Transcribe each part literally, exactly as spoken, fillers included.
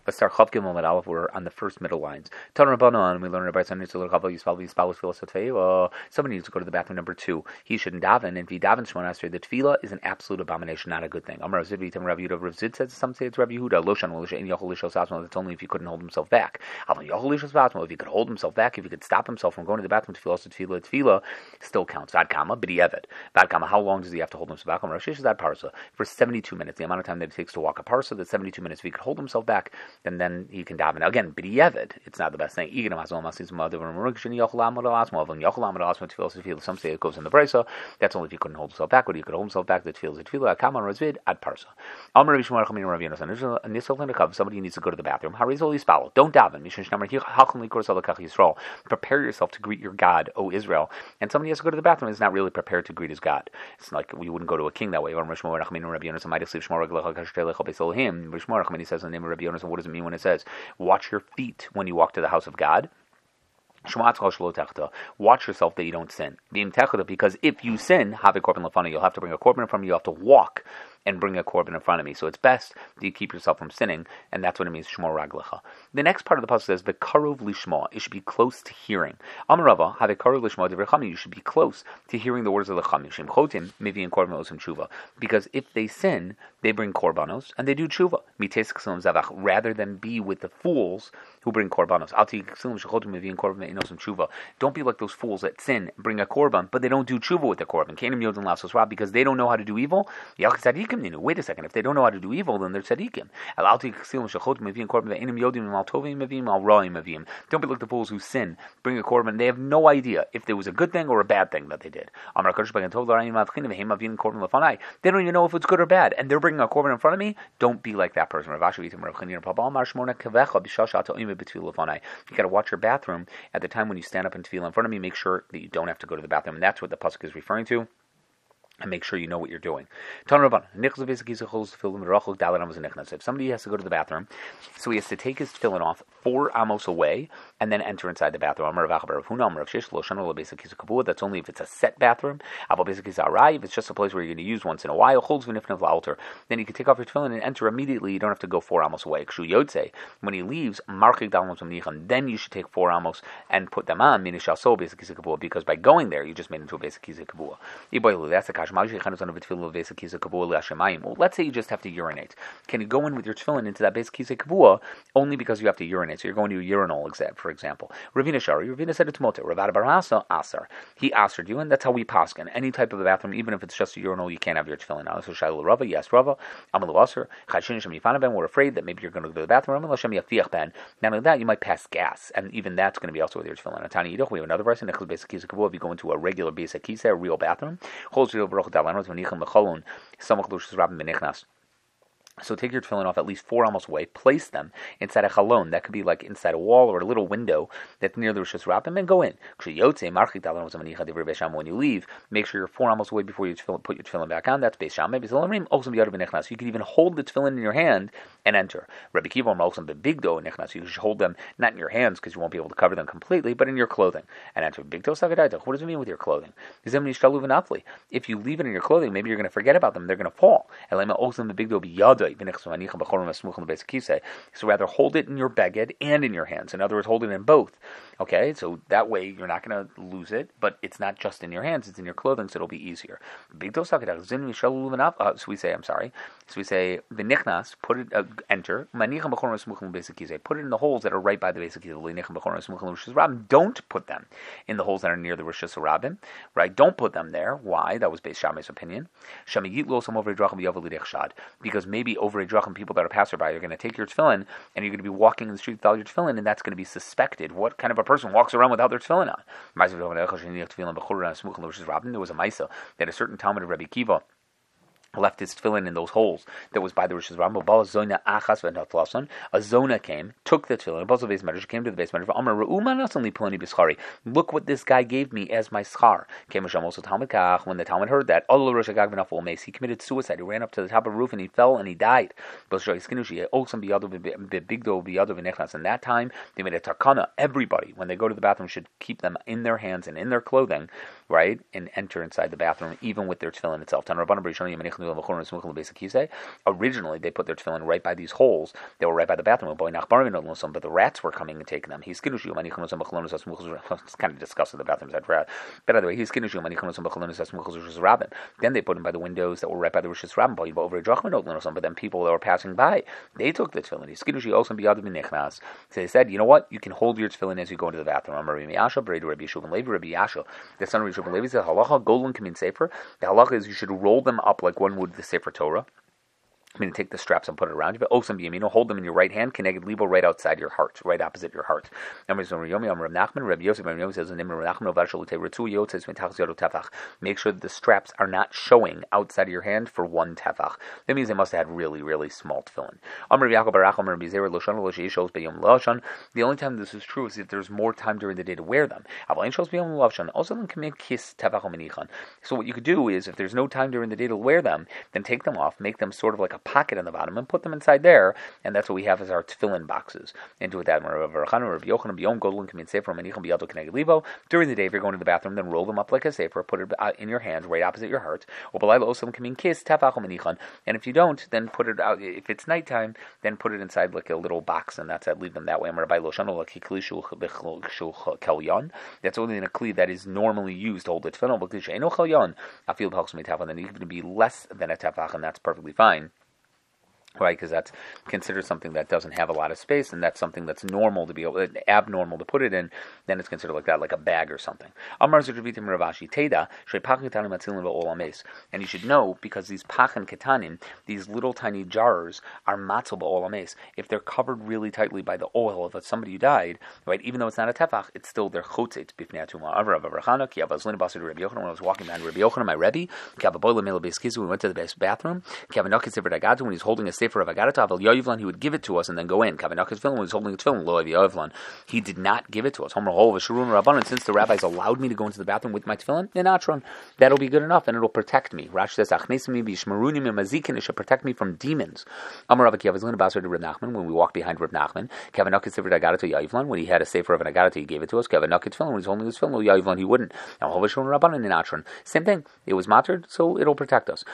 Let's start Chav Gimel and Aleph. We're on the first middle lines. Tan Rabbanon, we learn about Sunday to learn Chav Yispalu Yispalu Tefillah Tefillah. Somebody needs to go to the bathroom. Number two, he shouldn't daven. And if he davens Shemona Esrei, the Tefillah is an absolute abomination, not a good thing. Amar Zid V'Yitam Rav Yehuda. Rav Zid says some say it's Rav Yehuda. Loshan Lolisha in Yochel Lishos Asmo. That's only if he couldn't hold himself back. Aval Yochel Lishos Asmo. If he could hold himself back, if he could stop himself from going to the bathroom, Tefillah Tefillah Tefillah still counts. Vad Kama B'Di'evet. Vad Kama. How long does he have to hold himself back? Amar Shish is that parsa for seventy-two minutes. The amount of time that it takes to walk a parsa. That's seventy-two minutes. If he could hold himself back, then then he can daven. Now again, b'di'evet, it's not the best thing. Some say it goes in the brisa. That's only if he couldn't hold himself back. But he could hold himself back. The tefillah, the tefillah, akam razvid ad parsa. Somebody needs to go to the bathroom. Don't daven. Prepare yourself to greet your God, O Israel. And somebody has to go to the bathroom. Is not really prepared to greet his God. It's like we wouldn't go to a king that way. He says in the name of Rabbi Yonasan, what does it mean when it says, watch your feet when you walk to the house of God? Watch yourself that you don't sin. Because if you sin, you'll have to bring a korban in front of you. You have to walk and bring a korban in front of me. So it's best that you keep yourself from sinning, and that's what it means, shmor raglecha. The next part of the passage says, v'karov lishma. It should be close to hearing. Amarava, have a karov lishma divrei chachamim. You should be close to hearing the words of the chachamim. Shem chotim, maybe in korban osem tshuva. Because if they sin, they bring korbanos, and they do tshuva. Mites k'silim zavach, rather than be with the fools who bring korbanos. Alti k'silim shechotim, maybe in korban osem tshuva. Don't be like those fools that sin, bring a korban, but they don't do tshuva with the korban. Kainim yodin lasos ra, because they don't know how to do evil. Wait a second, if they don't know how to do evil, then they're tzaddikim. Don't be like the fools who sin, bring a korban. They have no idea if there was a good thing or a bad thing that they did. They don't even know if it's good or bad, and they're bringing a korban in front of me. Don't be like that person. You got to watch your bathroom at the time when you stand up and tefillah in front of me. Make sure that you don't have to go to the bathroom, and that's what the pasuk is referring to. And make sure you know what you're doing. If somebody has to go to the bathroom, so he has to take his tefillin off four amos away and then enter inside the bathroom. That's only if it's a set bathroom. If it's just a place where you're going to use once in a while, then you can take off your tefillin and enter immediately. You don't have to go four amos away. When he leaves, then you should take four amos and put them on, because by going there, you just made into a basic kizah kabua. That's the well, let's say you just have to urinate. Can you go in with your tefillin into that base kisei kavua only because you have to urinate? So you're going to a urinal exam, for example. Ravina Shari, Ravina said it's mote. Ravada Barasa Asar. He asked you, and that's how we paskin. Any type of a bathroom, even if it's just a urinal, you can't have your tefillin on. So Shiloh Rava, yes, Rava. Amalu Asar. Chashin Shem Yifanaben. We're afraid that maybe you're going to go to the bathroom. Amalu Shem Yafiach Ben. Not only that, you might pass gas, and even that's going to be also with your tefillin. Atani Yidoch. We have another verse in Nechel basic kisei kavua. If you go into a regular basic kisei, a real bathroom, so take your tefillin off at least four amos away, place them inside a chalon, that could be like inside a wall or a little window that's near the Rosh Hashanah, and go in. When you leave, make sure you're four amos away before you put your tefillin back on. That's Beis Shammai. You can even hold the tefillin in your hand and enter. Rabbi Kiva, you should hold them not in your hands because you won't be able to cover them completely, but in your clothing. And enter. What does it mean with your clothing? If you leave it in your clothing, maybe you're going to forget about them, they're going to fall. So rather hold it in your beged and in your hands. In other words, hold it in both. Okay, so that way you're not going to lose it, but it's not just in your hands, it's in your clothing, so it'll be easier. Uh, so we say, I'm sorry, so we say, the nichnas, put it, uh, enter, put it in the holes that are right by the basic kizah. Don't put them in the holes that are near the Rosh Hashanah, right? Don't put them there. Why? That was Beis Shammai's opinion. Because maybe over a drachim, people that are passerby are going to take your tefillin, and you're going to be walking in the street without your tefillin, and that's going to be suspected. What kind of a person walks around without their tefillin on? There was a Maisa that a certain Talmud of Rabbi Kiva left his tefillin in those holes that was by the Rosh Hashanah. A zona came, took the tefillin, came to the base medrash. Look what this guy gave me as my schar. When the Talmud heard that, he committed suicide. He ran up to the top of the roof and he fell and he died. And that time, they made a takana. Everybody, when they go to the bathroom, should keep them in their hands and in their clothing, right? And enter inside the bathroom, even with their tefillin itself. Originally, they put their tefillin right by these holes. They were right by the bathroom. But the rats were coming and taking them. It's kind of disgusting. The bathrooms had rats. But either way, he's then they put them by the windows that were right by the Rishis Rabbin. But then people that were passing by, they took the tefillin. So they said, you know what? You can hold your tefillin as you go into the bathroom. The son of Yeshua ben Levi said, halacha golden kamin sefer. The halacha is you should roll them up like one would the Sefer Torah. I mean, take the straps and put it around you. But osam b'yamino, hold them in your right hand, connected libo right outside your heart, right opposite your heart. Make sure that the straps are not showing outside of your hand for one tefach. That means they must have had really, really small tefillin. The only time this is true is if there's more time during the day to wear them. So what you could do is, if there's no time during the day to wear them, then take them off, make them sort of like a pocket on the bottom, and put them inside there, and that's what we have as our tefillin boxes. And do with that. During the day, if you're going to the bathroom, then roll them up like a sefer, put it in your hand, right opposite your heart. And if you don't, then put it out. If it's nighttime, then put it inside like a little box, and that's it. Leave them that way. That's only in a kli that is normally used to hold the tefillin. Then you can be less than a tefach, and that's perfectly fine. Right, because that's considered something that doesn't have a lot of space, and that's something that's normal to be able, abnormal to put it in. Then it's considered like that, like a bag or something. And you should know, because these pachan ketanim, these little tiny jars, are matzah ba'ol hames. If they're covered really tightly by the oil of somebody who died, right, even though it's not a tefach, it's still their chotzet b'fnei atuma. When I was walking behind Rabbi Yochanan, my Rebbe, we went to the bathroom. When he's holding a Sefer of Agadata, Aval Yoivlan, he would give it to us and then go in. Kavanakas film, when he was holding the film, Lo Yoivlan, he did not give it to us. Homer Hol V'Sharun Rabbanan, since the rabbis allowed me to go into the bathroom with my tefillin, Nenatron, that'll be good enough, and it'll protect me. Rashi says, Achnesimi B'Shmarunim Mazikin, it should protect me from demons. Amar Rabbi Kiavazlin Basar to Reb Nachman, when we walked behind Reb Nachman, Kavanakas Sefer of Agadata Yoivlan, when he had a Sefer of an Agadata, he gave it to us. Kavanakas film, when he's holding his film, Lo Yoivlan, he wouldn't. Now Hol V'Sharun Rabbanan, Nenatron, same thing. It was mattered, so it'll protect us.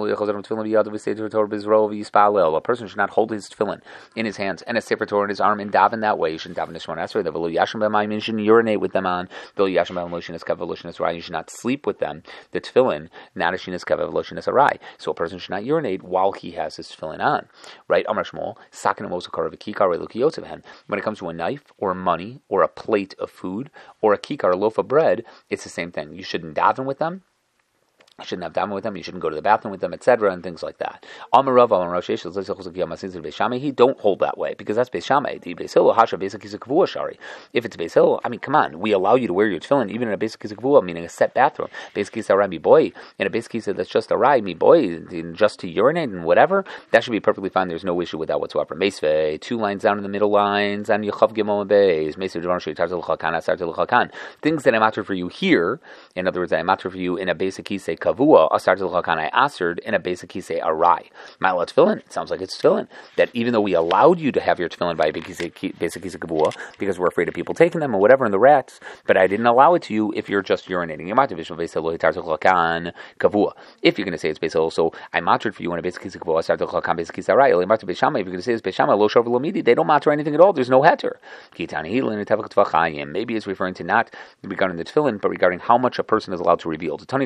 A person should not hold his tefillin in his hands and a sefer Torah in his arm and daven that way. You shouldn't daven Nishmon Esrei. The v'lo yashim b'mayim, you shouldn't urinate with them on. V'lo yashim b'mayim kav v'lo arai. You should not sleep with them. The tefillin not a shinas kav v'lo arai. So a person should not urinate while he has his tefillin on. Right? Amar Shmuel sakin amosakar v'kikar elukiyotzev. When it comes to a knife or money or a plate of food or a kikar, a loaf of bread, it's the same thing. You shouldn't daven with them. You shouldn't have daven with them. You shouldn't go to the bathroom with them, et cetera, and things like that. Amarav, don't hold that way because that's Beis Shammai. If it's Beis Hillel, I mean, come on, we allow you to wear your tefillin even in a basic kisa kavua, meaning a set bathroom. Basic kisa arai mi boy, in a basic kisa that's just arai mi boy, just to urinate and whatever. That should be perfectly fine. There's no issue with that whatsoever. Meisvei, two lines down in the middle lines, and Yechav Gimel Beis. Meisvei Devar Shei Tarzel Chakan Asar Tel Chakan. Things that I matter for you here. In other words, I matter for you in a basic kisa kavua, asar tel chakan, I answered in a basic kisa arai. Ma'ala tefillin. It sounds like it's tefillin. That even though we allowed you to have your tefillin by a basic kisa kavua because we're afraid of people taking them or whatever, and the rats, but I didn't allow it to you if you're just urinating. If you're going to say it's Beis Hillel, so I mattered for you in a basic kisa kavua, asar tel chakan basic kisa arai. If you're going to say it's Beis Shammai, lo shav lo midi, they don't matter anything at all. There's no heter. Maybe it's referring to not regarding the tefillin, but regarding how much a person is allowed to reveal. One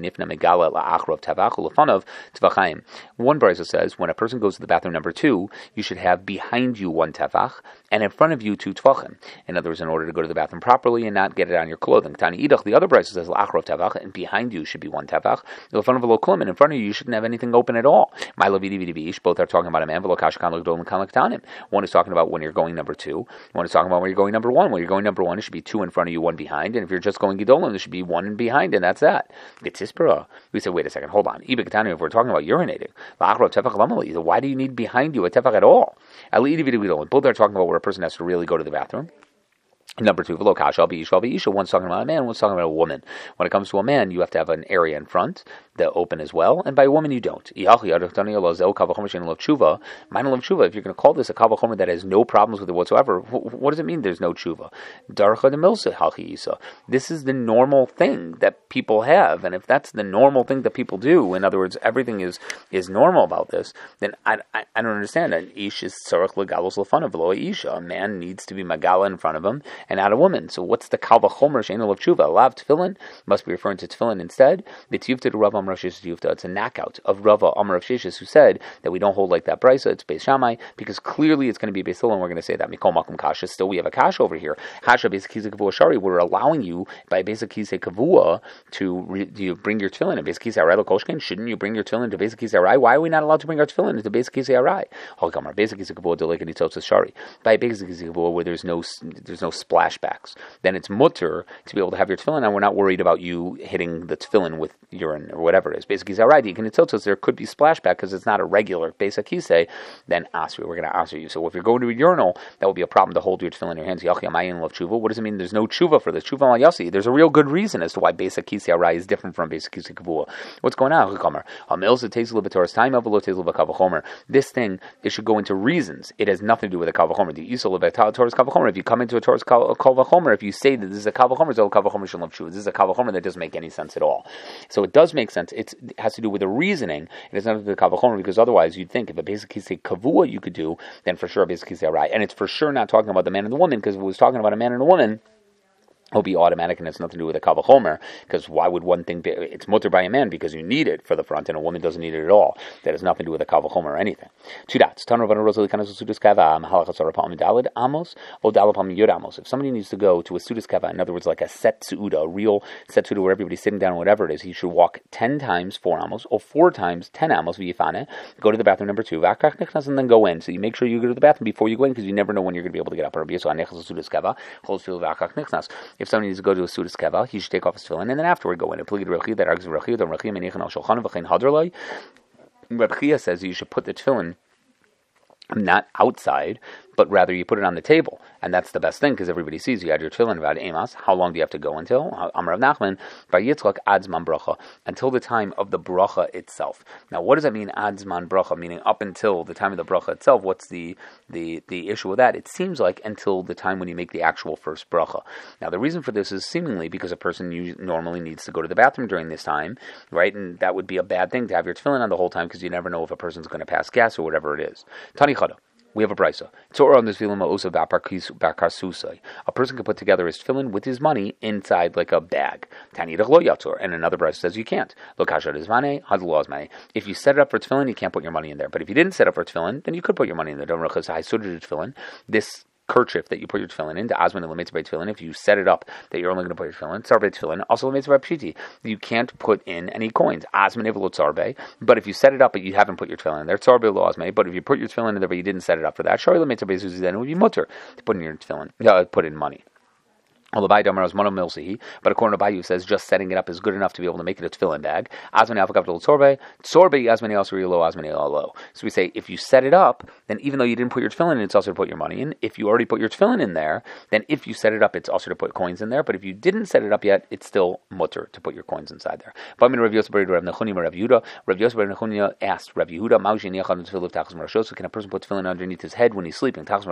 brisa says when a person goes to the bathroom number two, you should have behind you one tefach and in front of you two tvachim. In other words, in order to go to the bathroom properly and not get it on your clothing. Tani idach, the other brisa says la'achrav tefach, and behind you should be one tefach. In front of a loklum, and in front of you, you shouldn't have anything open at all. Both are talking about a man. One is talking about when you're going number two. One is talking about when you're going number one. When you're going number one, it should be two in front of you, one behind. And if you're just going gidolim, there should be one behind, and that's that. We said, wait a second, hold on. If we're talking about urinating, why do you need behind you a tefach at all? Both are talking about where a person has to really go to the bathroom. Number two, v'lo kasha b'isha b'isha. One's talking about a man, one's talking about a woman. When it comes to a man, you have to have an area in front that open as well, and by a woman you don't. If you're going to call this a kal v'chomer that has no problems with it whatsoever, what does it mean there's no tshuva? Darcha de milsa halchi isa. This is the normal thing that people have, and if that's the normal thing that people do, in other words, everything is is normal about this, then I, I, I don't understand. An ish is tzarech legalos lefanav v'lo isha. A man needs to be magala in front of him, and not a woman. So what's the kal v'chomer she'ein lo tshuva? Lav tefillin must be referring to tefillin instead. B'tiyuvta to Rav Amar Sheshes Yuvta. It's a knockout of Rav Amar of Sheshes who said that we don't hold like that brisa. It's Beis Shammai because clearly it's going to be Beis Hillel, and we're going to say that Mikol Makom Kasha. Still, we have a kasha over here. Kasha basic kizei kavua shari. We're allowing you by basic kizei kavua to re, you bring your tefillin and basic kizei arai l'koshken. Shouldn't you bring your tefillin to basic kizei arai? Why are we not allowed to bring our tefillin into basic kizei arai? Hokamar basic kizei kavua delek nitzotzas shari. By basic kizei kavua where there's no there's no splashbacks, then it's mutter to be able to have your tefillin, and we're not worried about you hitting the tefillin with urine or whatever it is. Basically, you can tell us there could be splashback because it's not a regular basic kisei. Then asri, we're going to answer you. So if you're going to a urinal, that would be a problem to hold your tefillin in your hands. What does it mean? There's no tshuva for this. Tshuva al yasi. There's a real good reason as to why basic kisei arai is different from basic kisei kavua. What's going on? This thing, it should go into reasons. It has nothing to do with a kal v'chomer. The isol of a Torah's kal v'chomer. If you come into a Torah's kal v'chomer, if you say that this is a kal v'chomer, so kal v'chomer shouldn't have tshuva. This is a kal v'chomer that doesn't make any sense at all. So it does make sense. It's, it has to do with the reasoning. It has nothing to do with the kal v'chomer, because otherwise you'd think if a basic kisei kavua you could do, then for sure a basic kisei arai. And it's for sure not talking about the man and the woman, because if it was talking about a man and a woman, it'll be automatic and it's nothing to do with a kal v'chomer, because why would one thing be, it's mutter by a man because you need it for the front and a woman doesn't need it at all. That has nothing to do with a kal v'chomer or anything. Two dots. If somebody needs to go to a sudas kava, in other words like a set suuda, a real set suuda where everybody's sitting down, whatever it is, he should walk ten times four amos, or four times ten amos v'yifane, go to the bathroom number two, and then go in. So you make sure you go to the bathroom before you go in, because you never know when you're going to be able to get up. If somebody needs to go to a sudas keva, he should take off his tefillin and then afterward go in. That argues with Reb Chia says you should put the tefillin not outside, but rather you put it on the table, and that's the best thing because everybody sees you had your tefillin about emas. How long do you have to go until? Amar Rav Nachman, by Yitzchak adzman bracha, until the time of the bracha itself. Now, what does that mean, adzman bracha? Meaning up until the time of the bracha itself. What's the the the issue with that? It seems like until the time when you make the actual first bracha. Now, the reason for this is seemingly because a person usually, normally needs to go to the bathroom during this time, right? And that would be a bad thing to have your tefillin on the whole time because you never know if a person's going to pass gas or whatever it is. Tani chada. We have a brisa. A person can put together his tefillin with his money inside like a bag. And another brisa says you can't. If you set it up for tefillin, you can't put your money in there. But if you didn't set up for tefillin, then you could put your money in there. This kerchief that you put your tefillin into, Asman eliminates by tefillin. If you set it up that you're only going to put your tefillin, Tzarbe tefillin, also eliminates by pshiti. You can't put in any coins. Asman evelo Tzarbe. But if you set it up but you haven't put your tefillin in there, Tzarbe lo Asman. But if you put your tefillin in there but you didn't set it up for that, Shari eliminates by Zuzi, then it would be mutter to put in your tefillin, uh, put in money. But according to Bayu, it says just setting it up is good enough to be able to make it a tefillin bag. So we say if you set it up, then even though you didn't put your tefillin in, it's also to put your money in. If you already put your tefillin in there, then if you set it up, it's also to put coins in there. But if you didn't set it up yet, it's still mutter to put your coins inside there. But Rav Yosef bar Nechunya asked Rav Yehuda, so can a person put tefillin underneath his head when he's sleeping? And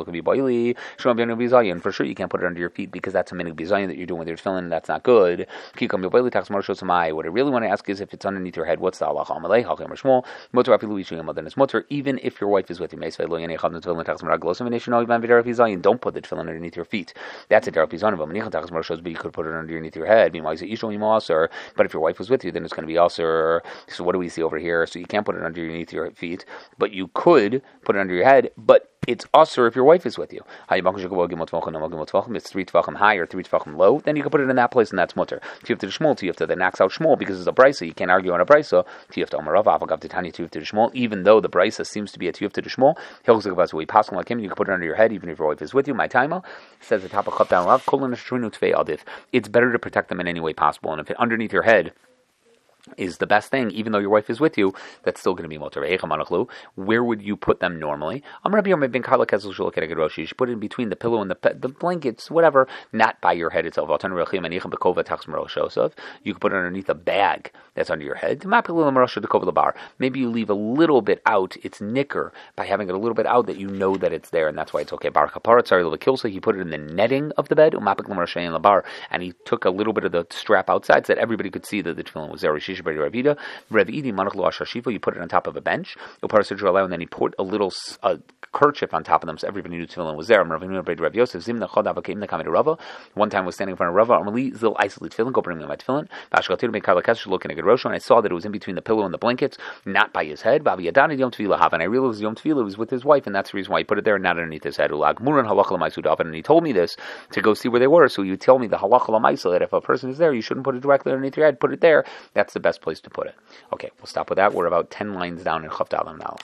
for sure you can't put it under your feet because that's a minhag bizayin that you're doing with your tefillin, that's not good. What I really want to ask is if it's underneath your head, what's the halacha? Then it's mutter, even if your wife is with you. Don't put the tefillin underneath your feet. That's a derech bizayin, but you could put it underneath your head. But if your wife was with you, then it's going to be also. So what do we see over here? So you can't put it underneath your feet, but you could put it under your head, but it's usher if your wife is with you. It's three tvachim high or three tvachim low, then you can put it in that place and that's mutter. Tiyufta d'shmol, tiyufta that knocks out shmol because it's a brisa. You can't argue on a brisa. Tiyufta omarav avagav titani tiyufta d'shmol. Even though the brisa seems to be a tiyufta d'shmol, hilchzikavas we pass like him. You can put it under your head even if your wife is with you. My timer says the top of chap down lav kolin eshrinu tvei adif. It's better to protect them in any way possible, and if it underneath your head is the best thing, even though your wife is with you, that's still going to be motor. Where would you put them normally? You should put it in between the pillow and the the blankets, whatever, not by your head itself. You can put it underneath a bag that's under your head. Maybe you leave a little bit out, its knicker, by having it a little bit out that you know that it's there, and that's why it's okay. He put it in the netting of the bed, and he took a little bit of the strap outside so that everybody could see that the tefillin was there. You put it on top of a bench, and then he put a little uh, kerchief on top of them so everybody knew tefillin was there. One time I was standing in front of Rava, go bring me my tefillin, and I saw that it was in between the pillow and the blankets, not by his head. And I realized Yom Tefillah was with his wife, and that's the reason why he put it there, not underneath his head. And he told me this to go see where they were, so you tell me the halacha l'maisa that if a person is there, you shouldn't put it directly underneath your head, put it there. That's the best place to put it. Okay, we'll stop with that. We're about ten lines down in Chav Dalet now.